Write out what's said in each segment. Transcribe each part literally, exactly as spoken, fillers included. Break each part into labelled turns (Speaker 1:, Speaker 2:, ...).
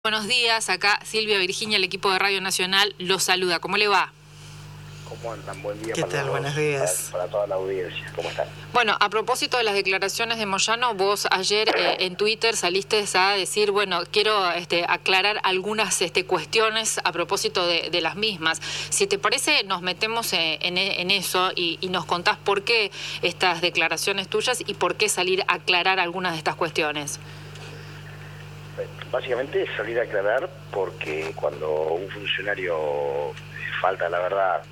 Speaker 1: Buenos días, acá Silvia Virginia, el equipo de Radio Nacional, los saluda. ¿Cómo le va?
Speaker 2: ¿Cómo andan? Buen día.
Speaker 1: ¿Qué
Speaker 2: para
Speaker 1: tal?
Speaker 2: Los,
Speaker 1: Buenos días.
Speaker 2: Para, para toda la audiencia. ¿Cómo están?
Speaker 1: Bueno, a propósito de las declaraciones de Moyano, vos ayer eh, en Twitter saliste a decir, bueno, quiero este, aclarar algunas este, cuestiones a propósito de, de las mismas. Si te parece, nos metemos en, en, en eso y, y nos contás por qué estas declaraciones tuyas y por qué salir a aclarar algunas de estas cuestiones.
Speaker 2: Básicamente salir a aclarar porque cuando un funcionario falta la verdad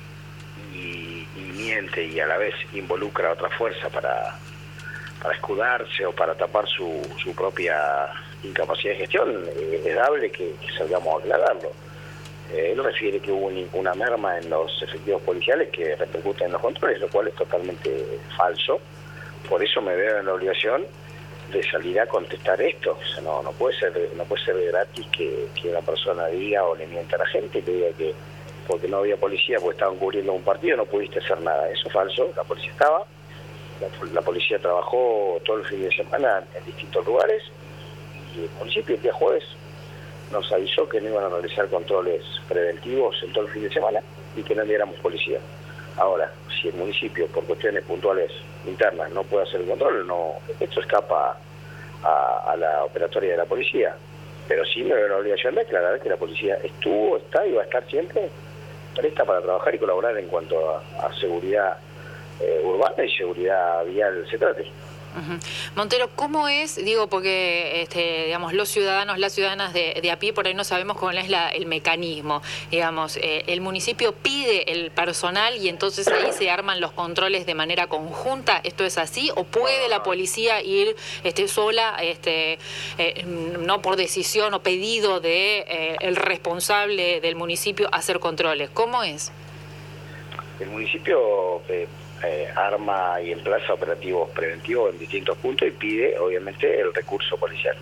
Speaker 2: y, y miente y a la vez involucra a otra fuerza para, para escudarse o para tapar su, su propia incapacidad de gestión, eh, es dable que, que salgamos a aclararlo. Eh, él refiere que hubo un, una merma en los efectivos policiales que repercute en los controles, lo cual es totalmente falso. Por eso me veo en la obligación de salir a contestar esto. O sea, no, no puede ser no puede ser gratis que, que una persona diga o le mienta a la gente y le diga que porque no había policía, porque estaban cubriendo un partido, no pudiste hacer nada. Eso es falso. La policía estaba, la, la policía trabajó todo el fin de semana en distintos lugares y el municipio el día jueves nos avisó que no iban a realizar controles preventivos en todo el fin de semana y que no enviáramos policía. Ahora, si el municipio, por cuestiones puntuales internas, no puede hacer el control, no, esto escapa a, a la operatoria de la policía. Pero sí me veo la obligación de aclarar que la policía estuvo, está y va a estar siempre presta para trabajar y colaborar en cuanto a, a seguridad eh, urbana y seguridad vial se trate.
Speaker 1: Uh-huh. Montero, ¿cómo es? Digo, porque este, digamos, los ciudadanos, las ciudadanas de, de a pie, por ahí no sabemos cómo es la, el mecanismo. Digamos, eh, el municipio pide el personal y entonces ahí se arman los controles de manera conjunta. ¿Esto es así? ¿O puede la policía ir este, sola, este, eh, no por decisión o pedido de eh, el responsable del municipio hacer controles? ¿Cómo es?
Speaker 2: El municipio Eh... Eh, arma y emplaza operativos preventivos en distintos puntos y pide obviamente el recurso policial.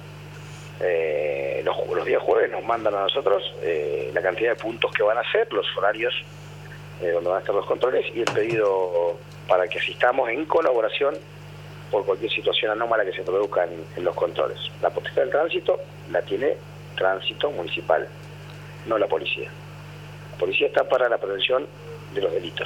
Speaker 2: Eh, los, los días jueves nos mandan a nosotros eh, la cantidad de puntos que van a hacer, los horarios eh, donde van a estar los controles y el pedido para que asistamos en colaboración por cualquier situación anómala que se produzca en, en los controles. La potestad del tránsito la tiene Tránsito Municipal, no la policía. La policía está para la prevención de los delitos.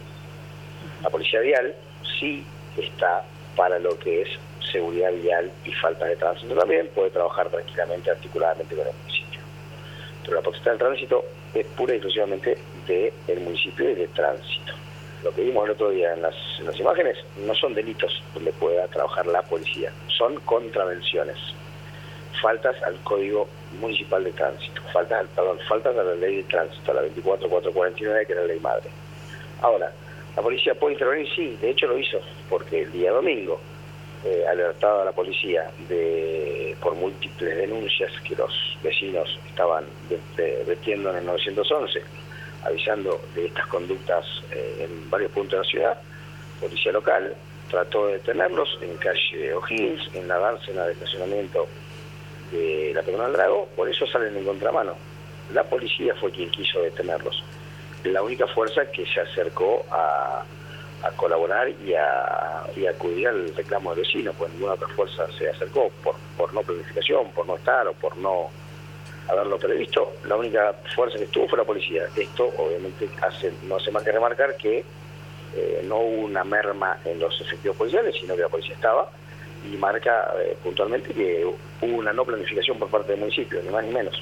Speaker 2: La policía vial sí está para lo que es seguridad vial y falta de tránsito también, puede trabajar tranquilamente, articuladamente con el municipio. Pero la potestad del tránsito es pura y exclusivamente del municipio y de tránsito. Lo que vimos el otro día en las, en las imágenes no son delitos donde pueda trabajar la policía, son contravenciones, faltas al Código Municipal de Tránsito, faltas, perdón, faltas a la Ley de Tránsito, a la veinticuatro mil cuatrocientos cuarenta y nueve, que es la ley madre. Ahora, ¿la policía puede intervenir? Sí, de hecho lo hizo, porque el día domingo, eh, alertado a la policía de por múltiples denuncias que los vecinos estaban vertiendo en el nueve once, avisando de estas conductas eh, en varios puntos de la ciudad, policía local trató de detenerlos en calle O'Higgins, en la dársena de estacionamiento de la Peatonal Drago, por eso salen en contramano. La policía fue quien quiso detenerlos. La única fuerza que se acercó a, a colaborar y a, y a acudir al reclamo del vecino, pues ninguna otra fuerza se acercó por, por no planificación, por no estar o por no haberlo previsto. La única fuerza que estuvo fue la policía. Esto obviamente hace, no hace más que remarcar que eh, no hubo una merma en los efectivos policiales, sino que la policía estaba y marca eh, puntualmente que hubo una no planificación por parte del municipio, ni más ni menos.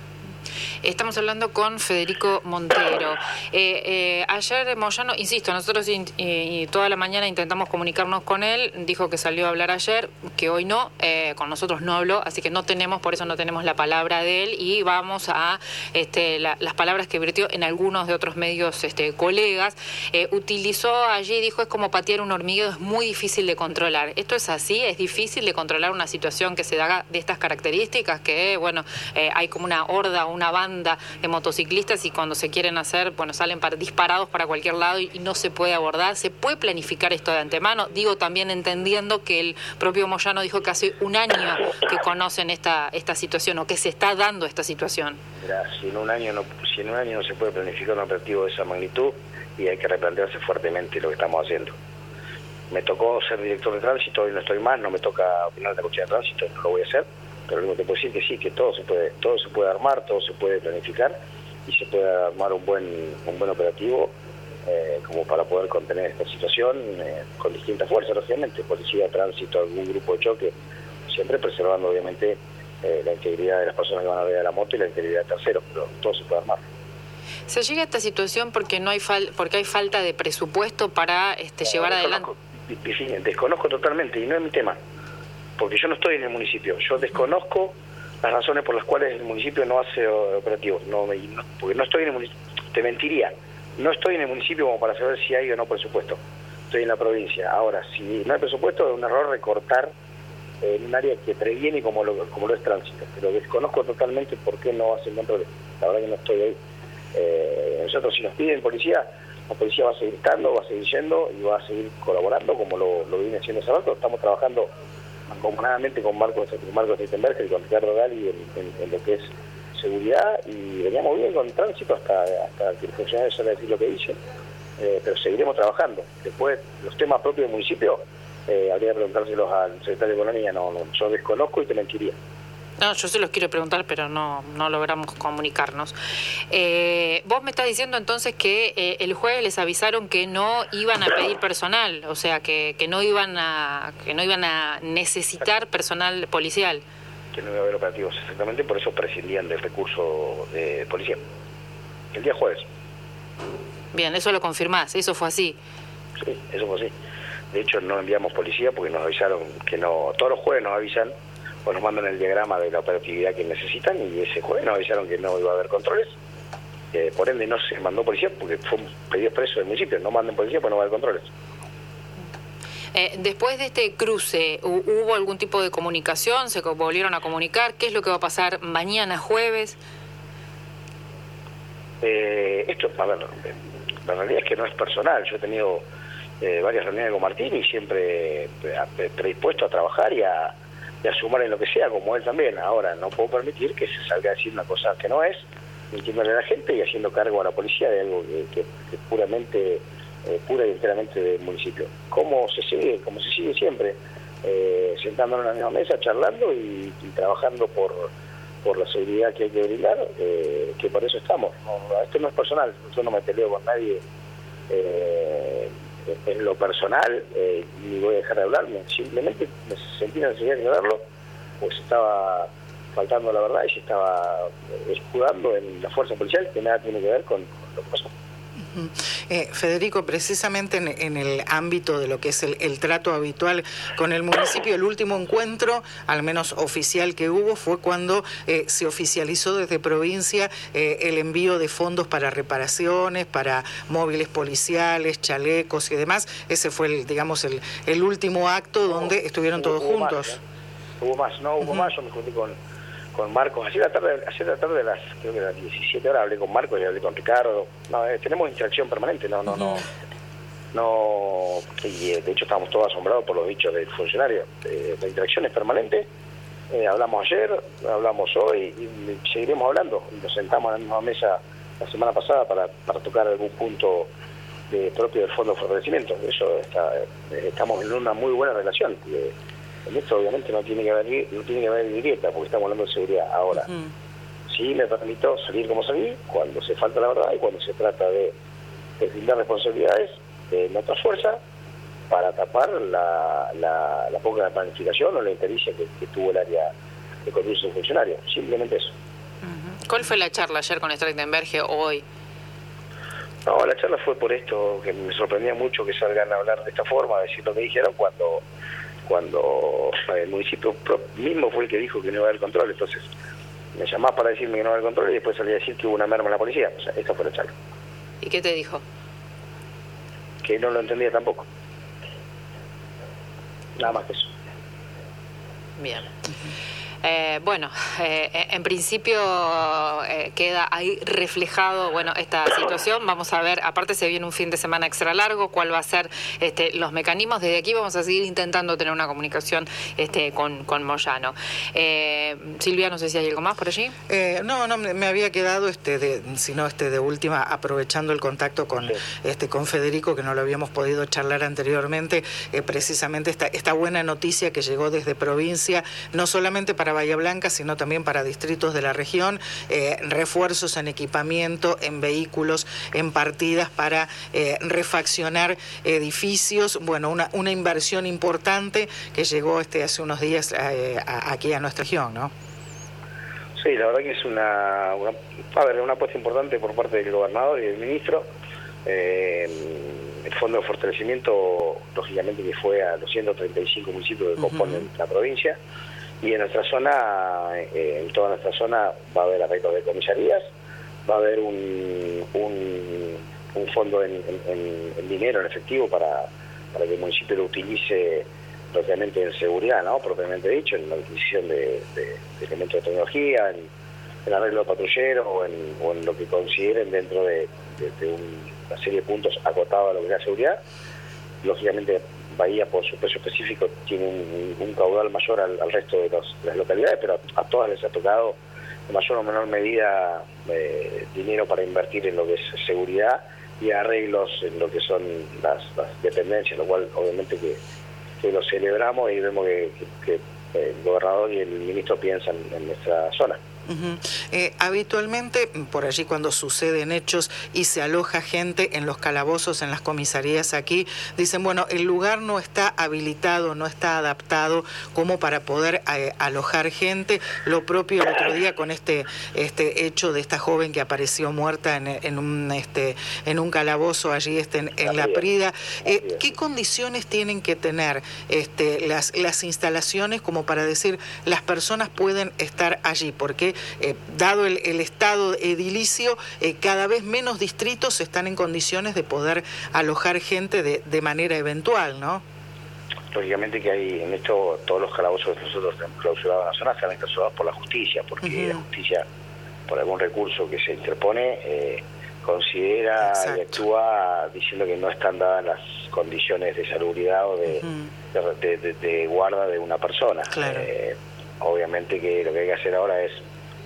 Speaker 1: Estamos hablando con Federico Montero. Eh, eh, ayer Moyano, insisto, nosotros in, y toda la mañana intentamos comunicarnos con él, dijo que salió a hablar ayer, que hoy no, eh, con nosotros no habló, así que no tenemos, por eso no tenemos la palabra de él y vamos a este, la, las palabras que vertió en algunos de otros medios este, colegas. Eh, utilizó allí, dijo, es como patear un hormiguero, es muy difícil de controlar. ¿Esto es así? ¿Es difícil de controlar una situación que se da de estas características? Que, bueno, eh, hay como una horda, una banda de motociclistas y cuando se quieren hacer, bueno, salen para, disparados para cualquier lado y, y no se puede abordar. ¿Se puede planificar esto de antemano? Digo, también entendiendo que el propio Moyano dijo que hace un año que conocen esta esta situación o que se está dando esta situación.
Speaker 2: Mira, si en un año no, si en un año no se puede planificar un operativo de esa magnitud, y hay que replantearse fuertemente lo que estamos haciendo. Me tocó ser director de tránsito, hoy no estoy más, no me toca opinar de la comunidad de tránsito, no lo voy a hacer. pero lo que te puedo decir que sí, que todo se puede, todo se puede armar, todo se puede planificar y se puede armar un buen, un buen operativo eh, como para poder contener esta situación eh, con distintas fuerzas, lógicamente, policía, tránsito, algún grupo de choque, siempre preservando obviamente eh, la integridad de las personas que van a ver a la moto y la integridad de terceros, pero todo se puede armar.
Speaker 1: ¿Se llega a esta situación porque no hay fal porque hay falta de presupuesto para este, no, llevar adelante?
Speaker 2: Desconozco, desconozco totalmente, y no es mi tema, porque yo no estoy en el municipio, yo desconozco las razones por las cuales el municipio no hace operativos, no, no, porque no estoy en el municipio, te mentiría, no estoy en el municipio como para saber si hay o no presupuesto, estoy en la provincia. Ahora, si no hay presupuesto, es un error recortar en un área que previene como lo, como lo es tránsito, pero desconozco totalmente por qué no hacen controles, la verdad que no estoy ahí. Eh, nosotros, si nos piden policía, la policía va a seguir estando, va a seguir yendo y va a seguir colaborando como lo, lo viene haciendo hace rato. Estamos trabajando mancomunadamente con Marcos, con Marcos Stittenberger y con Ricardo Gali en, en, en lo que es seguridad, y veníamos bien con tránsito hasta, hasta que el funcionario sale a decir lo que dice, eh, pero seguiremos trabajando. Después, los temas propios del municipio, eh, habría que preguntárselos al secretario de Economía, no, no, yo desconozco y te mentiría.
Speaker 1: No, yo se los quiero preguntar, pero no no logramos comunicarnos. Eh, vos me estás diciendo entonces que eh, el jueves les avisaron que no iban a pedir personal, o sea, que, que no iban a que no iban a necesitar personal policial.
Speaker 2: Que no iba a haber operativos, exactamente, por eso prescindían del recurso de policía. El día jueves.
Speaker 1: Bien, eso lo confirmás, eso fue así.
Speaker 2: Sí, eso fue así. De hecho, no enviamos policía porque nos avisaron que no, todos los jueves nos avisan, o nos mandan el diagrama de la operatividad que necesitan, y ese jueves nos avisaron que no iba a haber controles, eh, por ende no se mandó policía porque fue un pedido expreso del municipio, no manden policía porque no va a haber controles.
Speaker 1: Eh, después de este cruce, ¿hubo algún tipo de comunicación? ¿Se volvieron a comunicar? ¿Qué es lo que va a pasar mañana jueves?
Speaker 2: Eh, esto, a ver, la realidad es que no es personal. Yo he tenido eh, varias reuniones con Martín y siempre predispuesto a trabajar y a de sumar en lo que sea, como él también. Ahora, no puedo permitir que se salga a decir una cosa que no es, mintiéndole a la gente y haciendo cargo a la policía de algo que, que, que es puramente, eh, pura y enteramente del municipio. ¿Cómo se sigue? Como se sigue siempre, eh, sentándonos en la misma mesa, charlando y, y trabajando por, por la seguridad que hay que brindar, eh, que por eso estamos. No, esto no es personal, yo no me peleo con nadie eh, en lo personal, eh, ni voy a dejar de hablarme, simplemente me sentí la necesidad de hablarlo, pues estaba faltando la verdad y se estaba escudando en la fuerza policial, que nada tiene que ver con, con lo que pasó.
Speaker 3: Uh-huh. eh, Federico, precisamente en, en el ámbito de lo que es el, el trato habitual con el municipio, el último encuentro, al menos oficial que hubo, fue cuando eh, se oficializó desde provincia eh, el envío de fondos para reparaciones, para móviles policiales, chalecos y demás. Ese fue, el, digamos, el, el último acto donde estuvieron
Speaker 2: hubo,
Speaker 3: todos
Speaker 2: hubo
Speaker 3: juntos.
Speaker 2: Más, ¿eh? Hubo más, no hubo uh-huh. más, yo me junté con, con Marcos, ayer a la tarde, ayer a la tarde de las, creo que a las diecisiete horas hablé con Marcos y hablé con Ricardo. No, eh, tenemos interacción permanente, no, no, uh-huh. no, no, y, eh, de hecho estábamos todos asombrados por los dichos del funcionario. Eh, la interacción es permanente, eh, hablamos ayer, hablamos hoy y, y seguiremos hablando. Nos sentamos en la misma mesa la semana pasada para, para tocar algún punto de, propio del Fondo de Fortalecimiento. Eso está, eh, estamos en una muy buena relación. Eh, En esto obviamente no tiene que haber no tiene que haber grieta porque estamos hablando de seguridad. Ahora, uh-huh. sí me permito salir como salí cuando se falta la verdad y cuando se trata de deslindar responsabilidades de nuestra fuerza para tapar la, la, la poca planificación o la impericia que, que tuvo el área que conduce el funcionario. Simplemente eso.
Speaker 1: Uh-huh. ¿Cuál fue la charla ayer con Stittenberger o hoy?
Speaker 2: No, la charla fue por esto, que me sorprendía mucho que salgan a hablar de esta forma, a decir lo que dijeron cuando cuando el municipio mismo fue el que dijo que no iba a haber control. Entonces me llamás para decirme que no iba a haber control y después salí a decir que hubo una merma en la policía. O sea, esta fue la charla.
Speaker 1: ¿Y qué te dijo?
Speaker 2: Que no lo entendía tampoco. Nada más que eso.
Speaker 1: Bien. Eh, bueno, eh, en principio eh, queda ahí reflejado, bueno, esta situación. Vamos a ver, aparte se viene un fin de semana extra largo, cuál va a ser este, los mecanismos. Desde aquí vamos a seguir intentando tener una comunicación este, con, con Moyano. Eh, Silvia, no sé si hay algo más por allí.
Speaker 3: Eh, no, no, me había quedado, este, de, sino este, de última, aprovechando el contacto con, sí. este, con Federico, que no lo habíamos podido charlar anteriormente, eh, precisamente esta, esta buena noticia que llegó desde provincia, no solamente para Bahía Blanca, sino también para distritos de la región, eh, refuerzos en equipamiento, en vehículos, en partidas para eh, refaccionar edificios. Bueno, una, una inversión importante que llegó este hace unos días eh, a, aquí a nuestra región, ¿no?
Speaker 2: Sí, la verdad que es una, una, a ver, una apuesta importante por parte del gobernador y del ministro. Eh, el Fondo de Fortalecimiento, lógicamente, que fue a los ciento treinta y cinco municipios que componen uh-huh. la provincia, y en nuestra zona, eh, en toda nuestra zona, va a haber arreglos de comisarías, va a haber un, un, un fondo en, en, en dinero, en efectivo, para, para que el municipio lo utilice propiamente en seguridad, ¿no? Propiamente dicho, en la adquisición de, de, de elementos de tecnología, en el arreglo de patrulleros o en, o en lo que consideren dentro de, de, de un, una serie de puntos acotados a lo que es la seguridad. Lógicamente, Bahía, por su peso específico, tiene un, un caudal mayor al, al resto de, los, de las localidades, pero a, a todas les ha tocado en mayor o menor medida eh, dinero para invertir en lo que es seguridad y arreglos en lo que son las, las dependencias, lo cual obviamente que que lo celebramos y vemos que, que, que el gobernador y el ministro piensan en nuestra zona.
Speaker 3: Uh-huh. Eh, habitualmente, por allí cuando suceden hechos y se aloja gente en los calabozos, en las comisarías aquí, dicen, bueno, el lugar no está habilitado, no está adaptado como para poder eh, alojar gente. Lo propio el otro día con este este hecho de esta joven que apareció muerta en, en un este en un calabozo allí este, en, en La Prida. Eh, ¿Qué condiciones tienen que tener este las, las instalaciones como para decir las personas pueden estar allí? Porque Eh, dado el, el estado edilicio, eh, cada vez menos distritos están en condiciones de poder alojar gente de, de manera eventual, ¿no?
Speaker 2: Lógicamente que hay en esto, todos los calabozos que nosotros tenemos clausurados en la zona están clausurados por la justicia, porque uh-huh. la justicia, por algún recurso que se interpone, eh, considera Exacto. y actúa diciendo que no están dadas las condiciones de salubridad o de, uh-huh. de, de, de, de guarda de una persona.
Speaker 3: Claro.
Speaker 2: Eh, obviamente que lo que hay que hacer ahora es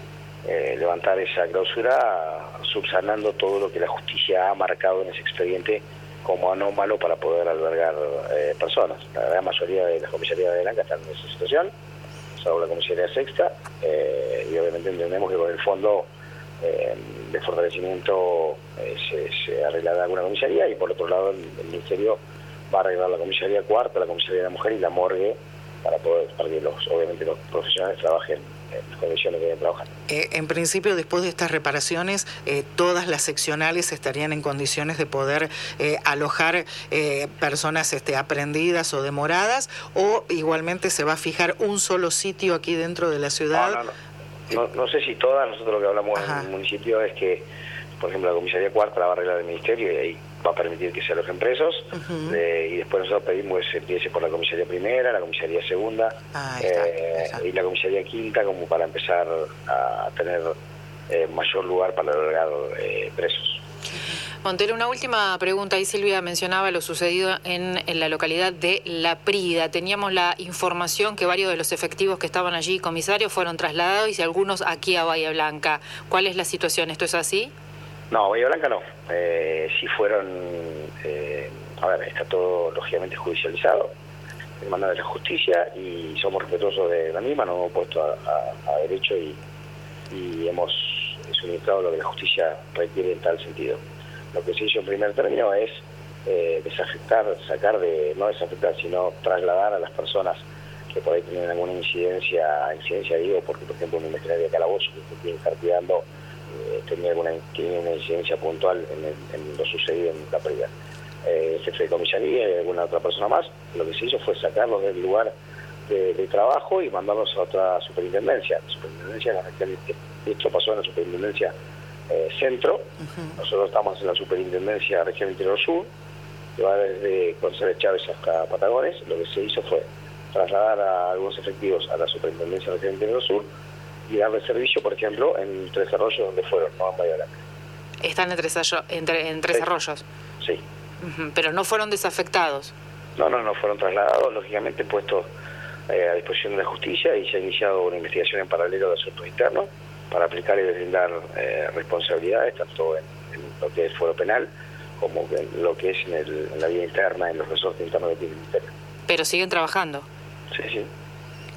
Speaker 2: Eh, levantar esa clausura subsanando todo lo que la justicia ha marcado en ese expediente como anómalo para poder albergar eh, personas. La gran mayoría de las comisarías de Blanca están en esa situación, salvo la comisaría sexta, eh, y obviamente entendemos que con el fondo eh, de fortalecimiento eh, se, se arreglará alguna comisaría, y por otro lado el, el Ministerio va a arreglar la comisaría cuarta, la comisaría de la mujer y la morgue para poder para que los obviamente los profesionales trabajen en las condiciones que deben trabajar.
Speaker 3: Eh, en principio, después de estas reparaciones, eh, todas las seccionales estarían en condiciones de poder eh, alojar eh, personas este, aprendidas o demoradas, o igualmente se va a fijar un solo sitio aquí dentro de la ciudad.
Speaker 2: No, no, no, no, no sé si todas. Nosotros lo que hablamos Ajá. en el municipio es que, por ejemplo, la comisaría cuarta la va a arreglar el ministerio y ahí va a permitir que se alojen presos, uh-huh. eh, y después nosotros pedimos que se empiece por la comisaría primera, la comisaría segunda
Speaker 3: ah, está,
Speaker 2: eh,
Speaker 3: está.
Speaker 2: y la comisaría quinta, como para empezar a tener eh, mayor lugar para albergar eh, presos.
Speaker 1: Montero, una última pregunta. Ahí Silvia mencionaba lo sucedido en, en la localidad de La Prida. Teníamos la información que varios de los efectivos que estaban allí, comisarios, fueron trasladados y algunos aquí a Bahía Blanca. ¿Cuál es la situación? ¿Esto es así?
Speaker 2: No, Bahía Blanca no. Eh, sí fueron, eh, a ver, está todo lógicamente judicializado, demanda de la justicia, y somos respetuosos de la misma, nos hemos puesto a, a, a derecho y, y hemos suministrado lo que la justicia requiere en tal sentido. Lo que se hizo en primer término es eh, desafectar, sacar de, no desafectar, sino trasladar a las personas que por ahí tienen alguna incidencia, incidencia digo, porque por ejemplo un investigador de calabozo que tiene que estar cuidando Eh, tenía alguna tiene una incidencia puntual en, el, en lo sucedido en La Prida. Eh, el jefe de comisaría y alguna otra persona más, lo que se hizo fue sacarlos del lugar de, de trabajo y mandarlos a otra superintendencia. La superintendencia, la región, esto pasó en la superintendencia eh, centro, uh-huh. nosotros estamos en la superintendencia región interior sur, que va desde González Chávez hasta Patagones. Lo que se hizo fue trasladar a algunos efectivos a la superintendencia región interior sur y darle servicio, por ejemplo, en Tres Arroyos, donde fueron, no en Bahía Blanca.
Speaker 1: ¿Están en Tres, Arroyos, en, en tres sí. Arroyos?
Speaker 2: Sí.
Speaker 1: Uh-huh. ¿Pero no fueron desafectados?
Speaker 2: No, no, no fueron trasladados, lógicamente puestos eh, a disposición de la justicia, y se ha iniciado una investigación en paralelo de asuntos internos para aplicar y deslindar eh, responsabilidades, tanto en, en lo que es fuero penal como en lo que es en, el, en la vía interna, en los resortes internos que tiene el Ministerio.
Speaker 1: ¿Pero siguen trabajando?
Speaker 2: Sí, sí.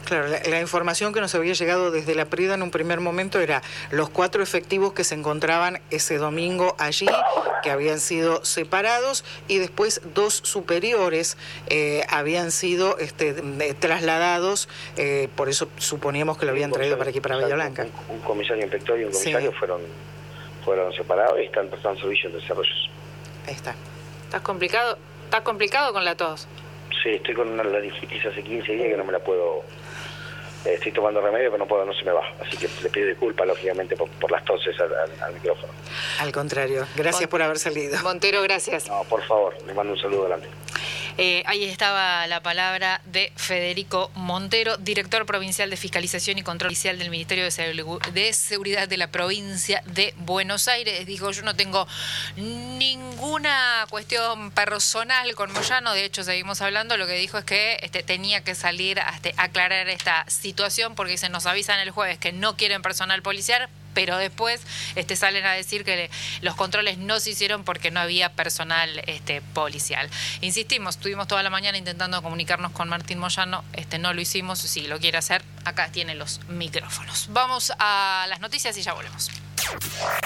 Speaker 3: Claro, la, la información que nos había llegado desde la Prida en un primer momento era los cuatro efectivos que se encontraban ese domingo allí, que habían sido separados, y después dos superiores eh, habían sido este, trasladados, eh, por eso suponíamos que lo habían traído para aquí, para Bahía Blanca.
Speaker 2: Un, un comisario inspector y un comisario sí. fueron, fueron separados y están prestando servicio en desarrollos.
Speaker 3: Ahí está.
Speaker 1: ¿Estás complicado? ¿Estás complicado con la tos?
Speaker 2: Sí, estoy con una laringitis hace quince días que no me la puedo... Eh, estoy tomando remedio, pero no puedo, no se me va. Así que le pido disculpas, lógicamente, por, por las toses al, al, al micrófono.
Speaker 3: Al contrario, gracias Mon por haber salido.
Speaker 1: Montero, gracias.
Speaker 2: No, por favor, le mando un saludo adelante.
Speaker 1: Eh, ahí estaba la palabra de Federico Montero, director provincial de Fiscalización y Control Policial del Ministerio de Seguridad de la provincia de Buenos Aires. Dijo, yo no tengo ninguna cuestión personal con Moyano, de hecho seguimos hablando, lo que dijo es que este, tenía que salir a este, aclarar esta situación porque se nos avisan el jueves que no quieren personal policial, pero después este, salen a decir que los controles no se hicieron porque no había personal este, policial. Insistimos, estuvimos toda la mañana intentando comunicarnos con Martín Moyano, este, no lo hicimos, si lo quiere hacer, acá tiene los micrófonos. Vamos a las noticias y ya volvemos.